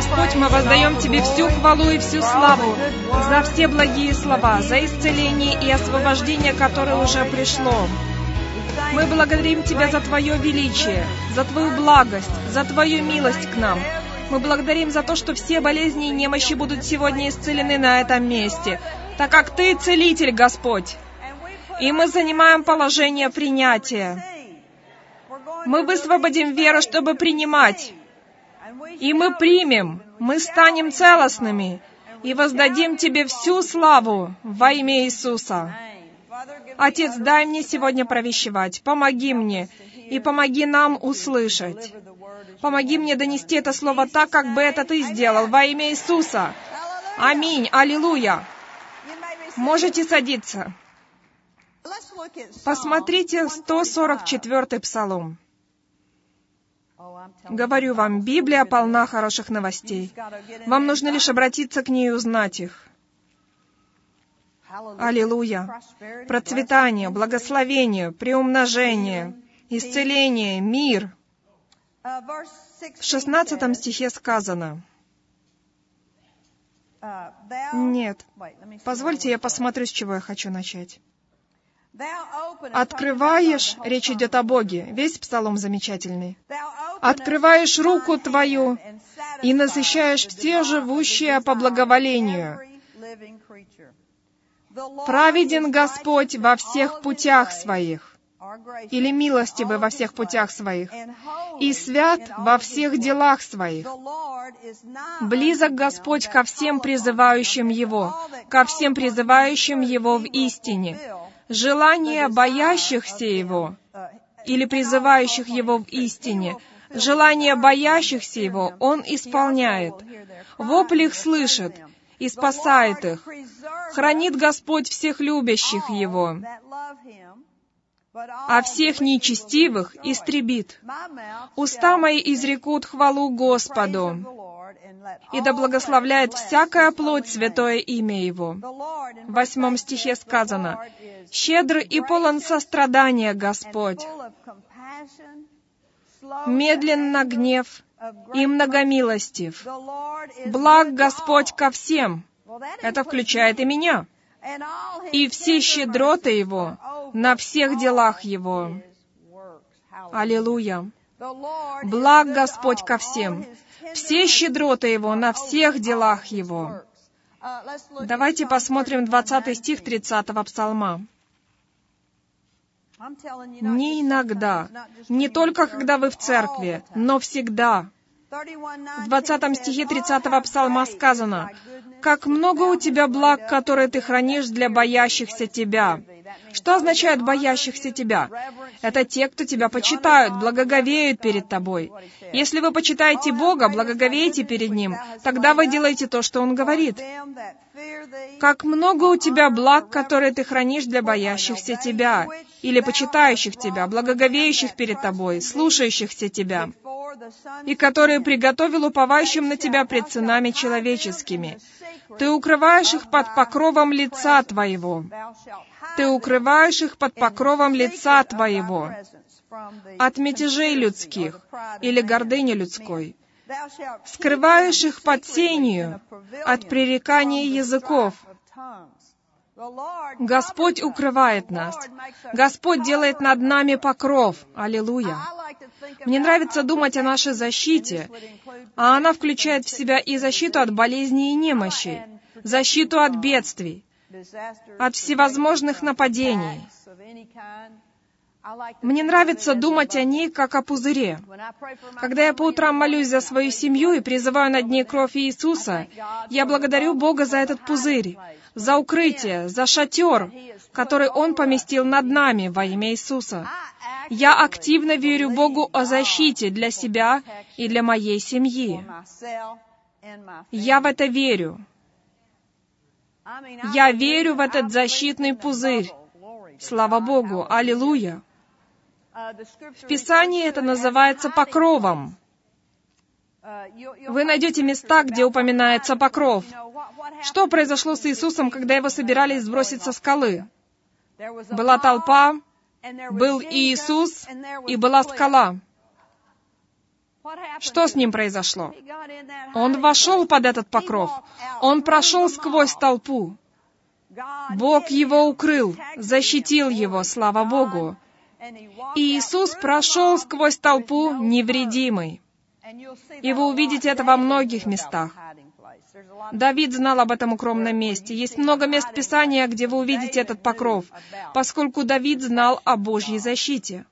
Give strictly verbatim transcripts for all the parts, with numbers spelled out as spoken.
Господь, мы воздаем Тебе всю хвалу и всю славу за все благие слова, за исцеление и освобождение, которое уже пришло. Мы благодарим Тебя за Твое величие, за Твою благость, за Твою милость к нам. Мы благодарим за то, что все болезни и немощи будут сегодня исцелены на этом месте, так как Ты целитель, Господь. И мы занимаем положение принятия. Мы высвободим веру, чтобы принимать. И мы примем, мы станем целостными и воздадим Тебе всю славу во имя Иисуса. Отец, дай мне сегодня провещевать, помоги мне и помоги нам услышать. Помоги мне донести это слово так, как бы это Ты сделал, во имя Иисуса. Аминь, аллилуйя. Можете садиться. Посмотрите сто сорок четвёртый Псалом. Говорю вам, Библия полна хороших новостей. Вам нужно лишь обратиться к ней и узнать их. Аллилуйя. Процветание, благословение, приумножение, исцеление, мир. В шестнадцатом стихе сказано... Нет. Позвольте, я посмотрю, с чего я хочу начать. Открываешь, речь идет о Боге, весь Псалом замечательный. Открываешь руку Твою и насыщаешь все живущие по благоволению. Праведен Господь во всех путях Своих, или милостивый во всех путях Своих, и свят во всех делах Своих. Близок Господь ко всем призывающим Его, ко всем призывающим Его в истине. Желание боящихся Его, или призывающих Его в истине, желание боящихся Его Он исполняет. Вопль их слышит и спасает их. Хранит Господь всех любящих Его, а всех нечестивых истребит. Уста мои изрекут хвалу Господу, и да благословляет всякая плоть святое имя Его. В восьмом стихе сказано: «Щедр и полон сострадания Господь, медлен на гнев и многомилостив. Благ Господь ко всем». Это включает и меня. «И все щедроты Его на всех делах Его». Аллилуйя! Благ Господь ко всем. Все щедроты Его на всех делах Его. Давайте посмотрим двадцатый стих тридцатого Псалма. «Не иногда, не только когда вы в церкви, но всегда». В двадцатом стихе тридцатого Псалма сказано: «Как много у тебя благ, которые ты хранишь для боящихся тебя». Что означает «боящихся тебя»? Это те, кто тебя почитают, благоговеют перед тобой. Если вы почитаете Бога, благоговеете перед Ним, тогда вы делаете то, что Он говорит. «Как много у тебя благ, которые ты хранишь для боящихся тебя», или почитающих тебя, благоговеющих перед тобой, слушающихся тебя, и которые приготовил уповающим на тебя пред сынами человеческими. Ты укрываешь их под покровом лица Твоего. Ты укрываешь их под покровом лица Твоего от мятежей людских или гордыни людской. Скрываешь их под сенью от пререкания языков. Господь укрывает нас. Господь делает над нами покров. Аллилуйя! Мне нравится думать о нашей защите, а она включает в себя и защиту от болезней и немощей, защиту от бедствий, от всевозможных нападений. Мне нравится думать о ней, как о пузыре. Когда я по утрам молюсь за свою семью и призываю над ней кровь Иисуса, я благодарю Бога за этот пузырь, за укрытие, за шатер, который Он поместил над нами во имя Иисуса. Я активно верю Богу о защите для себя и для моей семьи. Я в это верю. Я верю в этот защитный пузырь. Слава Богу! Аллилуйя! В Писании это называется покровом. Вы найдете места, где упоминается покров. Что произошло с Иисусом, когда Его собирались сбросить со скалы? Была толпа, был Иисус и была скала. Что с ним произошло? Он вошел под этот покров. Он прошел сквозь толпу. Бог его укрыл, защитил его, слава Богу. И Иисус прошел сквозь толпу невредимый. И вы увидите это во многих местах. Давид знал об этом укромном месте. Есть много мест Писания, где вы увидите этот покров, поскольку Давид знал о Божьей защите.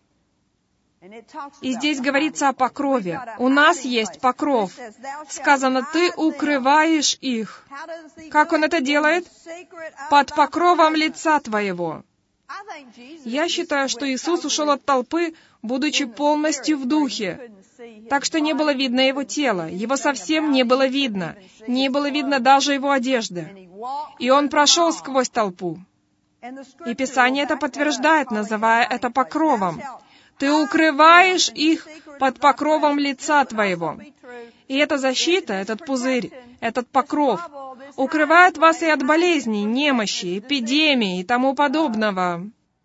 И здесь говорится о покрове. У нас есть покров. Сказано, ты укрываешь их. Как он это делает? Под покровом лица твоего. Я считаю, что Иисус ушел от толпы, будучи полностью в духе. Так что не было видно его тела. Его совсем не было видно. Не было видно даже его одежды. И он прошел сквозь толпу. И Писание это подтверждает, называя это покровом. Ты укрываешь их под покровом лица твоего. И эта защита, этот пузырь, этот покров укрывает вас и от болезней, немощи, эпидемий и тому подобного.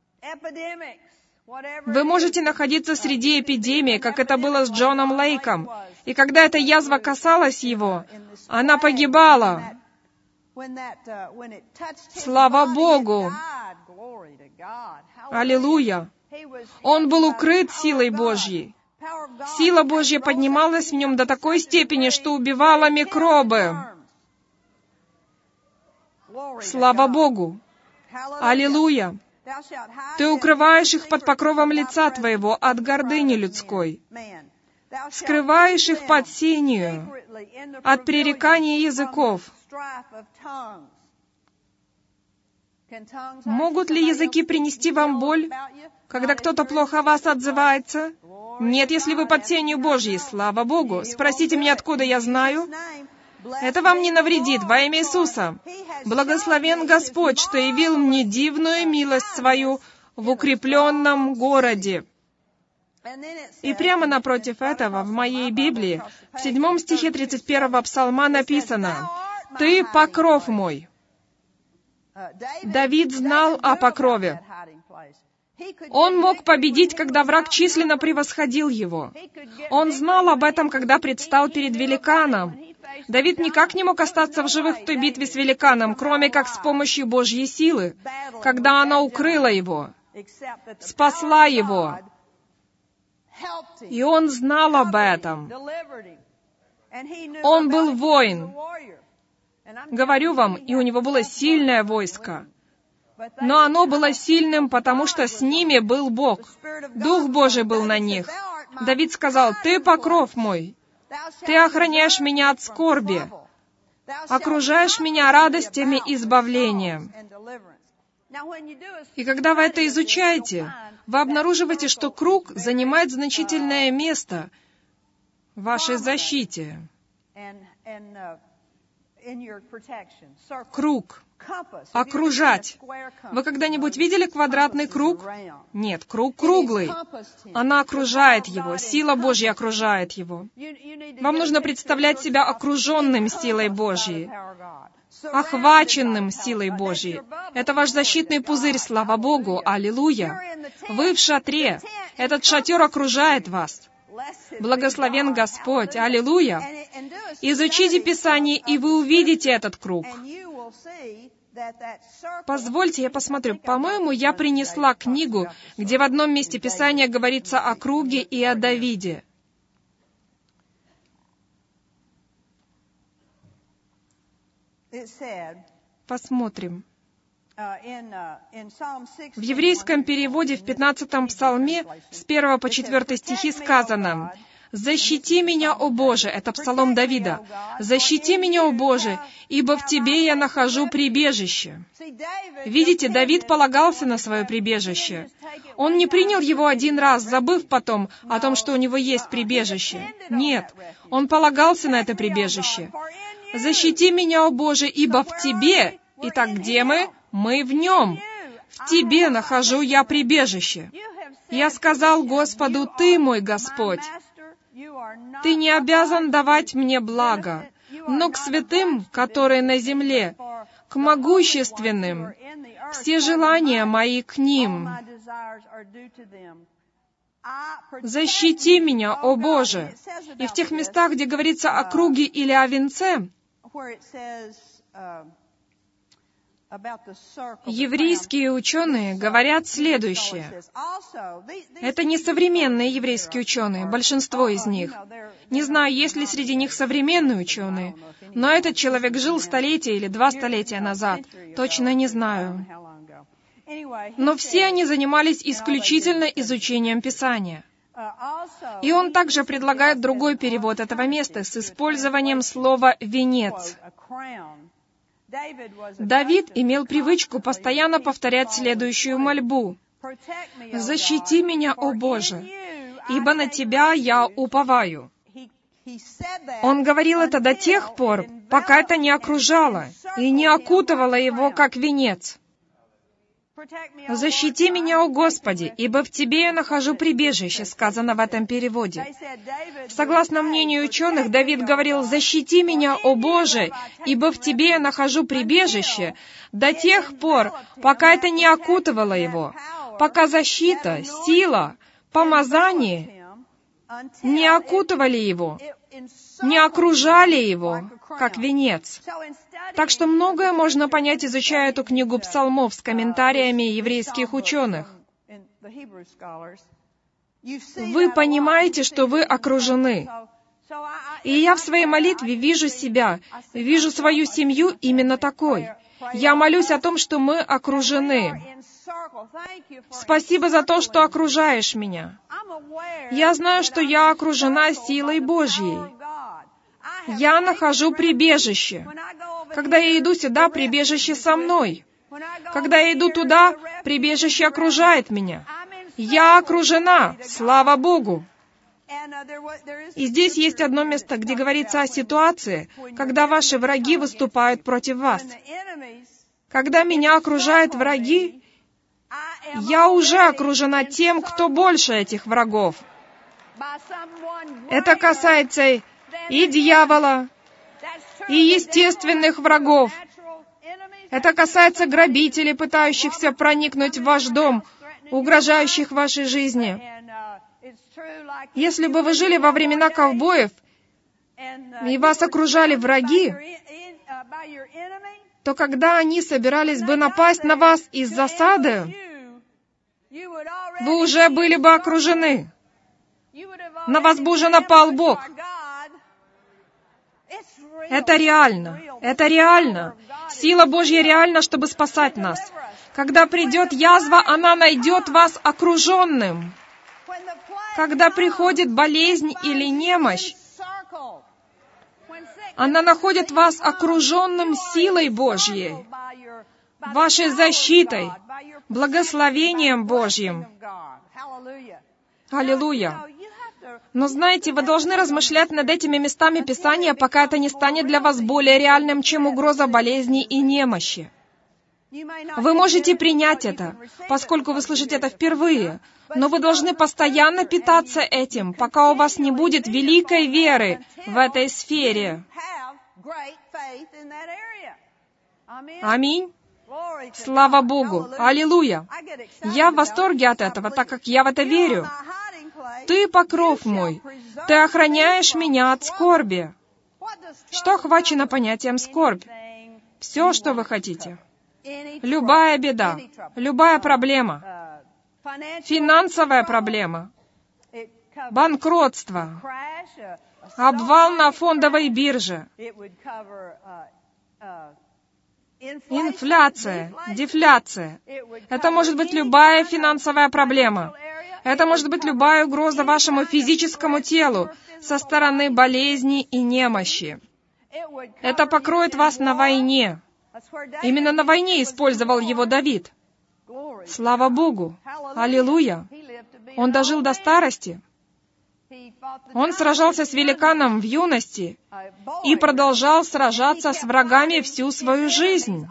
Вы можете находиться среди эпидемии, как это было с Джоном Лейком. И когда эта язва касалась его, она погибала. Слава Богу! Аллилуйя! Он был укрыт силой Божьей. Сила Божья поднималась в нем до такой степени, что убивала микробы. Слава Богу! Аллилуйя! Ты укрываешь их под покровом лица твоего от гордыни людской. Скрываешь их под сенью от пререкания языков. Могут ли языки принести вам боль, когда кто-то плохо о вас отзывается? Нет, если вы под сенью Божьей, слава Богу. Спросите меня, откуда я знаю. Это вам не навредит во имя Иисуса. Благословен Господь, что явил мне дивную милость свою в укрепленном городе. И прямо напротив этого, в моей Библии, в седьмом стихе тридцать первого псалма написано: «Ты покров мой». Давид знал о покрове. Он мог победить, когда враг численно превосходил его. Он знал об этом, когда предстал перед великаном. Давид никак не мог остаться в живых в той битве с великаном, кроме как с помощью Божьей силы, когда она укрыла его, спасла его. И он знал об этом. Он был воин. Говорю вам, и у него было сильное войско. Но оно было сильным, потому что с ними был Бог. Дух Божий был на них. Давид сказал: «Ты покров мой. Ты охраняешь меня от скорби, окружаешь меня радостями избавления». И когда вы это изучаете, вы обнаруживаете, что круг занимает значительное место в вашей защите. Круг. Окружать. Вы когда-нибудь видели квадратный круг? Нет, круг круглый. Она окружает его, сила Божья окружает его. Вам нужно представлять себя окруженным силой Божьей, охваченным силой Божьей. Это ваш защитный пузырь, слава Богу, аллилуйя. Вы в шатре. Этот шатер окружает вас. Благословен Господь, аллилуйя. Изучите Писание, и вы увидите этот круг. Позвольте, я посмотрю. По-моему, я принесла книгу, где в одном месте Писания говорится о круге и о Давиде. Посмотрим. В еврейском переводе в пятнадцатом псалме с первого по четвертый стихи сказано: «Защити меня, о Боже!» Это псалом Давида. «Защити меня, о Боже, ибо в Тебе я нахожу прибежище». Видите, Давид полагался на свое прибежище. Он не принял его один раз, забыв потом о том, что у него есть прибежище. Нет, он полагался на это прибежище. «Защити меня, о Боже, ибо в Тебе». Итак, где мы? Мы в Нем. В Тебе нахожу я прибежище. Я сказал Господу: «Ты мой Господь». Ты не обязан давать мне благо, но к святым, которые на земле, к могущественным, все желания мои к ним. «Защити меня, о Боже!» И в тех местах, где говорится о круге или о венце, еврейские ученые говорят следующее. Это не современные еврейские ученые, большинство из них. Не знаю, есть ли среди них современные ученые, но этот человек жил столетие или два столетия назад. Точно не знаю. Но все они занимались исключительно изучением Писания. И он также предлагает другой перевод этого места с использованием слова «венец». Давид имел привычку постоянно повторять следующую мольбу. «Защити меня, о Боже, ибо на Тебя я уповаю». Он говорил это до тех пор, пока это не окружало и не окутывало его, как венец. «Защити меня, о Господи, ибо в Тебе я нахожу прибежище», сказано в этом переводе. Согласно мнению ученых, Давид говорил: «Защити меня, о Боже, ибо в Тебе я нахожу прибежище», до тех пор, пока это не окутывало его, пока защита, сила, помазание не окутывали его, не окружали его, как венец. Так что многое можно понять, изучая эту книгу псалмов с комментариями еврейских ученых. Вы понимаете, что вы окружены. И я в своей молитве вижу себя, вижу свою семью именно такой. Я молюсь о том, что мы окружены. Спасибо за то, что окружаешь меня. Я знаю, что я окружена силой Божьей. Я нахожу прибежище. Когда я иду сюда, прибежище со мной. Когда я иду туда, прибежище окружает меня. Я окружена, слава Богу. И здесь есть одно место, где говорится о ситуации, когда ваши враги выступают против вас. Когда меня окружают враги, я уже окружена тем, кто больше этих врагов. Это касается и дьявола, и естественных врагов. Это касается грабителей, пытающихся проникнуть в ваш дом, угрожающих вашей жизни. Если бы вы жили во времена ковбоев, и вас окружали враги, то когда они собирались бы напасть на вас из засады, вы уже были бы окружены. На вас бы уже напал Бог. Это реально. Это реально. Сила Божья реальна, чтобы спасать нас. Когда придет язва, она найдет вас окруженным. Когда приходит болезнь или немощь, она находит вас окруженным силой Божьей, вашей защитой, благословением Божьим. Аллилуйя! Но знаете, вы должны размышлять над этими местами Писания, пока это не станет для вас более реальным, чем угроза болезни и немощи. Вы можете принять это, поскольку вы слышите это впервые, но вы должны постоянно питаться этим, пока у вас не будет великой веры в этой сфере. Аминь. Слава Богу. Аллилуйя. Я в восторге от этого, так как я в это верю. Ты покров мой. Ты охраняешь меня от скорби. Что охвачено понятием скорбь? Все, что вы хотите. Любая беда, любая проблема, финансовая проблема, банкротство, обвал на фондовой бирже, инфляция, дефляция. Это может быть любая финансовая проблема. Это может быть любая угроза вашему физическому телу со стороны болезни и немощи. Это покроет вас на войне. Именно на войне использовал его Давид. Слава Богу! Аллилуйя! Он дожил до старости. Он сражался с великаном в юности и продолжал сражаться с врагами всю свою жизнь.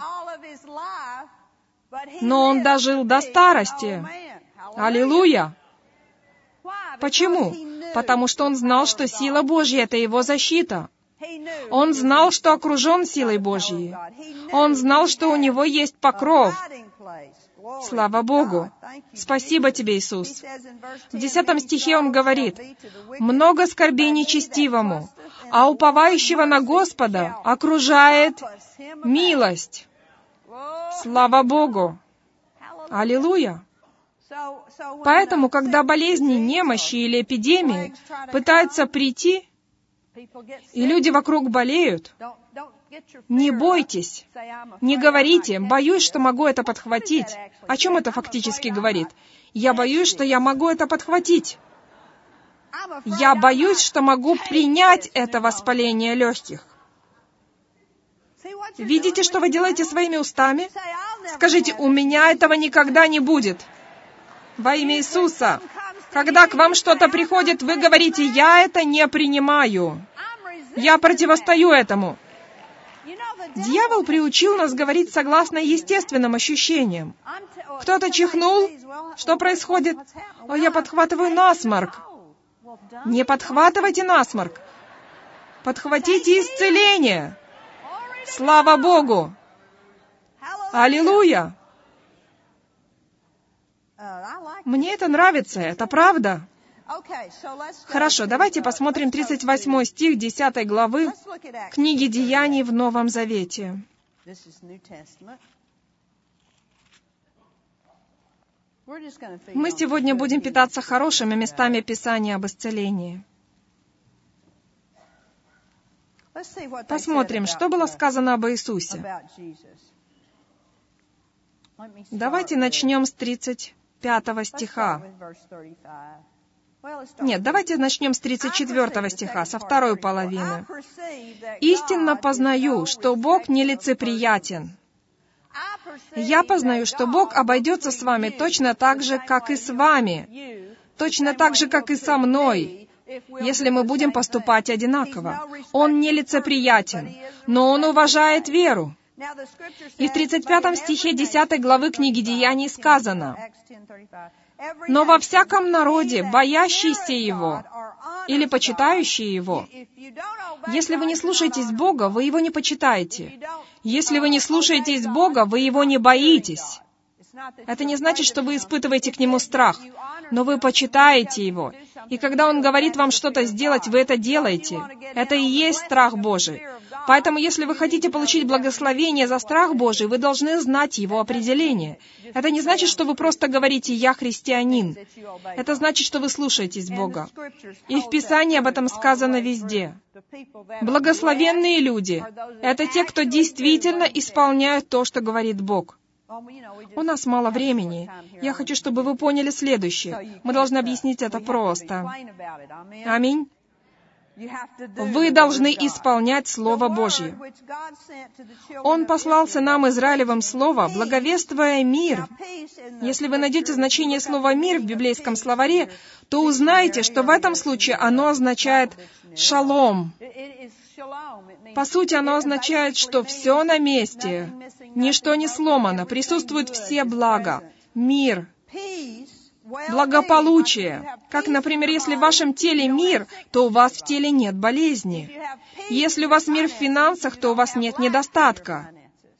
Но он дожил до старости. Аллилуйя! Почему? Потому что он знал, что сила Божья — это его защита. Он знал, что окружен силой Божьей. Он знал, что у него есть покров. Слава Богу! Спасибо Тебе, Иисус! В десятом стихе Он говорит: «Много скорбей нечестивому, а уповающего на Господа окружает милость». Слава Богу! Аллилуйя! Поэтому, когда болезни, немощи или эпидемии пытаются прийти, и люди вокруг болеют, не бойтесь, не говорите: «Боюсь, что могу это подхватить». О чем это фактически говорит? Я боюсь, что я могу это подхватить. Я боюсь, что могу принять это воспаление легких. Видите, что вы делаете своими устами? Скажите: «У меня этого никогда не будет». Во имя Иисуса. Когда к вам что-то приходит, вы говорите: «Я это не принимаю. Я противостою этому». Дьявол приучил нас говорить согласно естественным ощущениям. Кто-то чихнул. Что происходит? О, я подхватываю насморк. Не подхватывайте насморк. Подхватите исцеление. Слава Богу! Аллилуйя! Мне это нравится, это правда. Хорошо, давайте посмотрим тридцать восьмой стих десятой главы книги Деяний в Новом Завете. Мы сегодня будем питаться хорошими местами Писания об исцелении. Посмотрим, что было сказано об Иисусе. Давайте начнем с тридцать пятого стиха. Нет, давайте начнем с тридцать четвёртого стиха, со второй половины. «Истинно познаю, что Бог нелицеприятен. Я познаю, что Бог обойдется с вами точно так же, как и с вами, точно так же, как и со мной, если мы будем поступать одинаково. Он нелицеприятен, но Он уважает веру». И в тридцать пятом стихе десятой главы книги Деяний сказано: «Но во всяком народе, боящийся Его или почитающий Его». Если вы не слушаетесь Бога, вы Его не почитаете. Если вы не слушаетесь Бога, вы Его не боитесь. Это не значит, что вы испытываете к Нему страх, но вы почитаете Его. И когда Он говорит вам что-то сделать, вы это делаете. Это и есть страх Божий. Поэтому, если вы хотите получить благословение за страх Божий, вы должны знать его определение. Это не значит, что вы просто говорите: «Я христианин». Это значит, что вы слушаетесь Бога. И в Писании об этом сказано везде. Благословенные люди — это те, кто действительно исполняют то, что говорит Бог. У нас мало времени. Я хочу, чтобы вы поняли следующее. Мы должны объяснить это просто. Аминь. Вы должны исполнять Слово Божье. Он послал сынам Израилевым Слово, благовествуя мир. Если вы найдете значение слова «мир» в библейском словаре, то узнаете, что в этом случае оно означает «шалом». По сути, оно означает, что все на месте, ничто не сломано, присутствуют все блага, мир, благополучие. Как, например, если в вашем теле мир, то у вас в теле нет болезни. Если у вас мир в финансах, то у вас нет недостатка.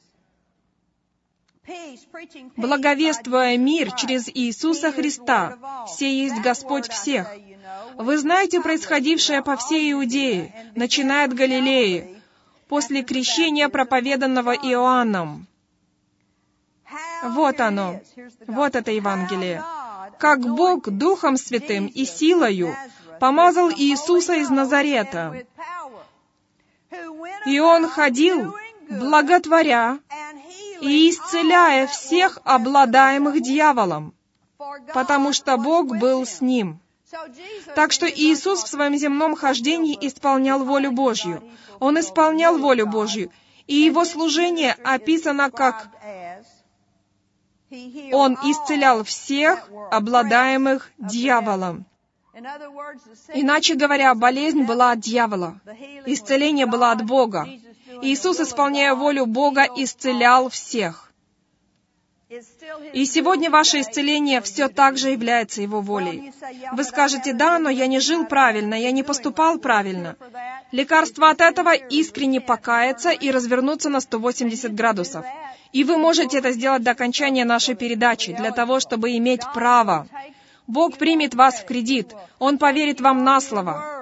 Благовествуя мир через Иисуса Христа, сей есть Господь всех. Вы знаете происходившее по всей Иудее, начиная от Галилеи, после крещения, проповеданного Иоанном. Вот оно, вот это Евангелие. Как Бог Духом Святым и силою помазал Иисуса из Назарета. И Он ходил, благотворя и исцеляя всех обладаемых дьяволом, потому что Бог был с Ним. Так что Иисус в Своем земном хождении исполнял волю Божью. Он исполнял волю Божью, и Его служение описано как Он исцелял всех обладаемых дьяволом. Иначе говоря, болезнь была от дьявола, исцеление было от Бога. Иисус, исполняя волю Бога, исцелял всех. И сегодня ваше исцеление все так же является Его волей. Вы скажете: да, но я не жил правильно, я не поступал правильно. Лекарство от этого — искренне покаяться и развернуться на сто восемьдесят градусов. И вы можете это сделать до окончания нашей передачи, для того, чтобы иметь право. Бог примет вас в кредит. Он поверит вам на слово.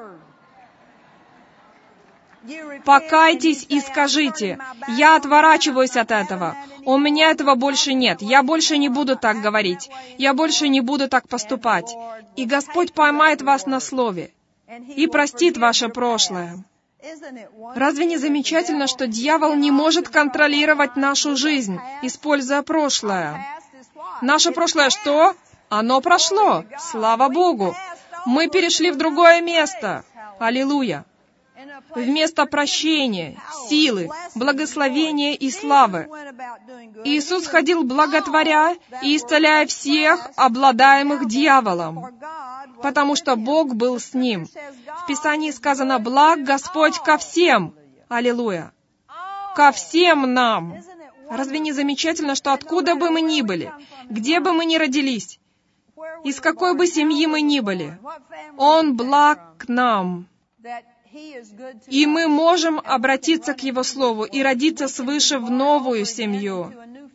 Покайтесь и скажите: я отворачиваюсь от этого. У меня этого больше нет. Я больше не буду так говорить. Я больше не буду так поступать. И Господь поймает вас на слове и простит ваше прошлое. Разве не замечательно, что дьявол не может контролировать нашу жизнь, используя прошлое? Наше прошлое что? Оно прошло. Слава Богу. Мы перешли в другое место. Аллилуйя. Вместо прощения, силы, благословения и славы. Иисус ходил благотворя и исцеляя всех, обладаемых дьяволом, потому что Бог был с ним. В Писании сказано: «Благ Господь ко всем». Аллилуйя. Ко всем нам. Разве не замечательно, что откуда бы мы ни были, где бы мы ни родились, из какой бы семьи мы ни были, Он благ к нам. И мы можем обратиться к Его Слову и родиться свыше в новую семью.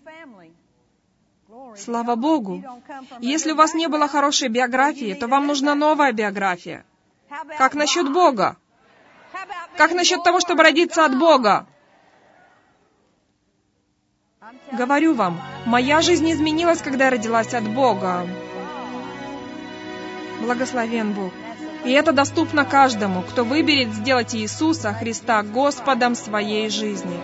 Слава Богу! Если у вас не было хорошей биографии, то вам нужна новая биография. Как насчет Бога? Как насчет того, чтобы родиться от Бога? Говорю вам, моя жизнь изменилась, когда я родилась от Бога. Благословен Бог. И это доступно каждому, кто выберет сделать Иисуса Христа Господом своей жизни.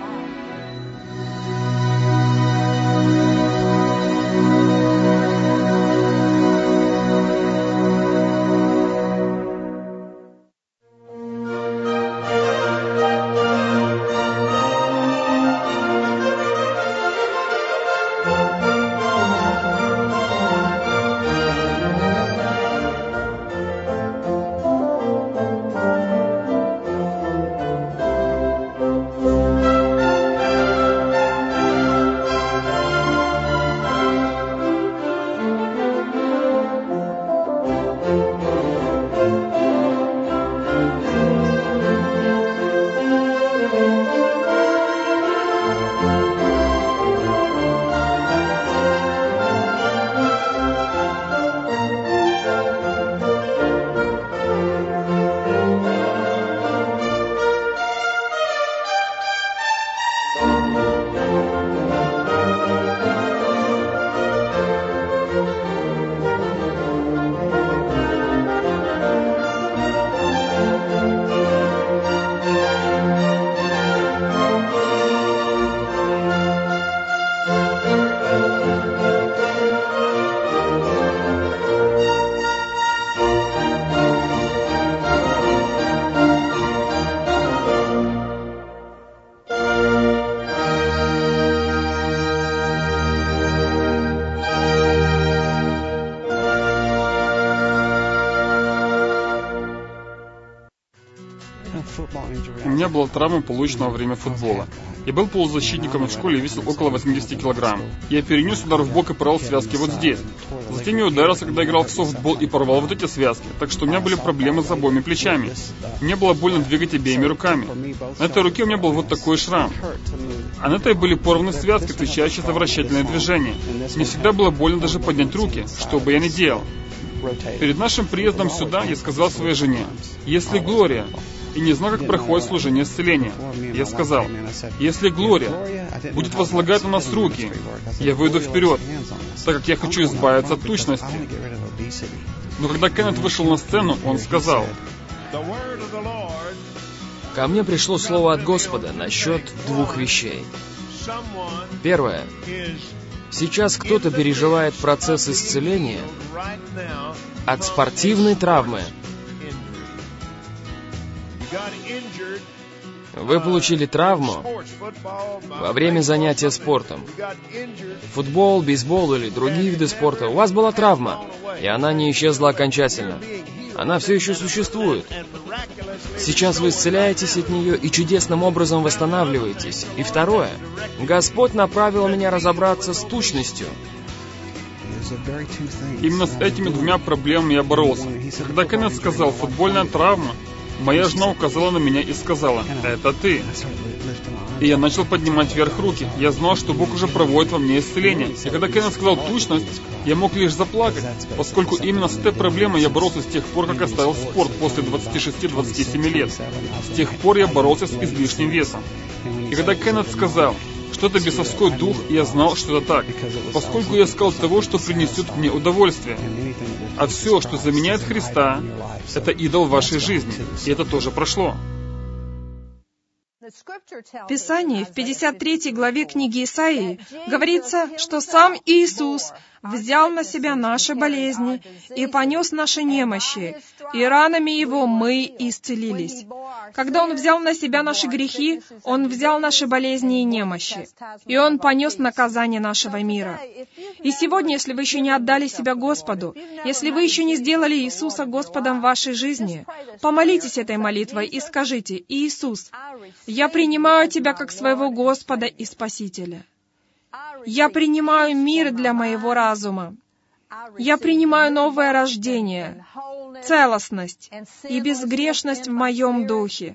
У меня была травма, полученная во время футбола. Я был полузащитником в школе и весил около восьмидесяти килограмм. Я перенес удар в бок и порвал связки вот здесь. Затем я ударился, когда играл в софтбол, и порвал вот эти связки. Так что у меня были проблемы с обоими плечами. Мне было больно двигать обеими руками. На этой руке у меня был вот такой шрам. А на этой были порваны связки, отвечающие за вращательное движение. Мне всегда было больно даже поднять руки, что бы я ни делал. Перед нашим приездом сюда я сказал своей жене: «Если Глория...» И не знал, как проходит служение исцеления. Я сказал: «Если Глория будет возлагать на нас руки, я выйду вперед, так как я хочу избавиться от тучности». Но когда Кеннет вышел на сцену, он сказал: «Ко мне пришло слово от Господа насчет двух вещей. Первое. Сейчас кто-то переживает процесс исцеления от спортивной травмы. Вы получили травму во время занятия спортом. Футбол, бейсбол или другие виды спорта. У вас была травма, и она не исчезла окончательно. Она все еще существует. Сейчас вы исцеляетесь от нее и чудесным образом восстанавливаетесь. И второе. Господь направил меня разобраться с тучностью. Именно с этими двумя проблемами я боролся. Когда Кеннет сказал «футбольная травма», моя жена указала на меня и сказала «это ты». И я начал поднимать вверх руки. Я знал, что Бог уже проводит во мне исцеление. И когда Кеннет сказал «тучность», я мог лишь заплакать, поскольку именно с этой проблемой я боролся с тех пор, как оставил спорт после двадцати шести — двадцати семи лет. С тех пор я боролся с излишним весом. И когда Кеннет сказал, что это бесовской дух, я знал, что это так, поскольку я искал того, что принесет мне удовольствие. А все, что заменяет Христа, это идол в вашей жизни. И это тоже прошло. В Писании, в пятьдесят третьей главе книги Исаии, говорится, что сам Иисус взял на себя наши болезни и понес наши немощи, и ранами Его мы исцелились. Когда Он взял на себя наши грехи, Он взял наши болезни и немощи, и Он понес наказание нашего мира. И сегодня, если вы еще не отдали себя Господу, если вы еще не сделали Иисуса Господом в вашей жизни, помолитесь этой молитвой и скажите: «Иисус, я принимаю Тебя как своего Господа и Спасителя. Я принимаю мир для моего разума. Я принимаю новое рождение, целостность и безгрешность в моем духе.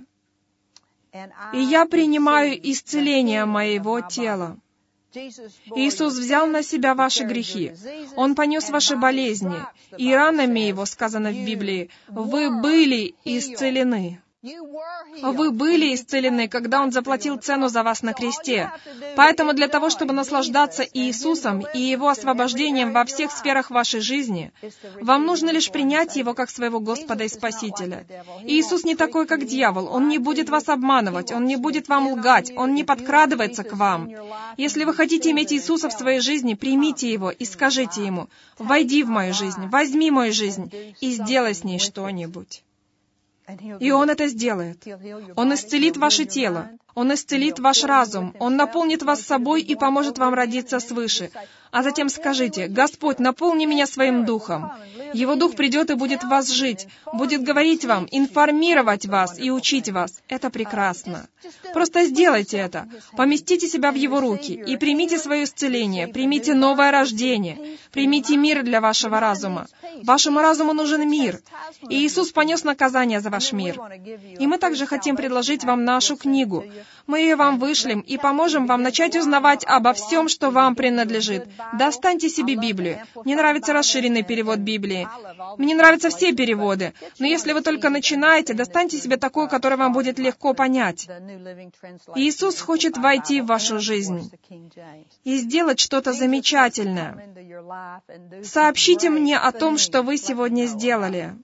И я принимаю исцеление моего тела». Иисус взял на себя ваши грехи. Он понес ваши болезни, и ранами Его, сказано в Библии, вы были исцелены. Вы были исцелены, когда Он заплатил цену за вас на кресте. Поэтому для того, чтобы наслаждаться Иисусом и Его освобождением во всех сферах вашей жизни, вам нужно лишь принять Его как своего Господа и Спасителя. Иисус не такой, как дьявол. Он не будет вас обманывать, Он не будет вам лгать, Он не подкрадывается к вам. Если вы хотите иметь Иисуса в своей жизни, примите Его и скажите Ему: «Войди в мою жизнь, возьми мою жизнь и сделай с ней что-нибудь». И Он это сделает. Он исцелит ваше тело, Он исцелит ваш разум, Он наполнит вас собой и поможет вам родиться свыше. А затем скажите: «Господь, наполни меня своим духом». Его дух придет и будет в вас жить, будет говорить вам, информировать вас и учить вас. Это прекрасно. Просто сделайте это. Поместите себя в Его руки и примите свое исцеление, примите новое рождение, примите мир для вашего разума. Вашему разуму нужен мир. И Иисус понес наказание за ваш мир. И мы также хотим предложить вам нашу книгу. Мы ее вам вышлем и поможем вам начать узнавать обо всем, что вам принадлежит. Достаньте себе Библию. Мне нравится расширенный перевод Библии. Мне нравятся все переводы. Но если вы только начинаете, достаньте себе такой, который вам будет легко понять. Иисус хочет войти в вашу жизнь и сделать что-то замечательное. Сообщите мне о том, что вы сегодня сделали.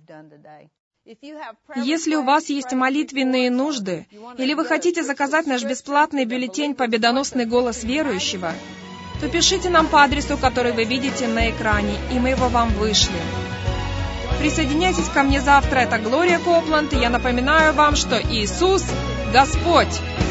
Если у вас есть молитвенные нужды, или вы хотите заказать наш бесплатный бюллетень «Победоносный голос верующего», то пишите нам по адресу, который вы видите на экране, и мы его вам вышлем. Присоединяйтесь ко мне завтра. Это Глория Копланд, и я напоминаю вам, что Иисус — Господь.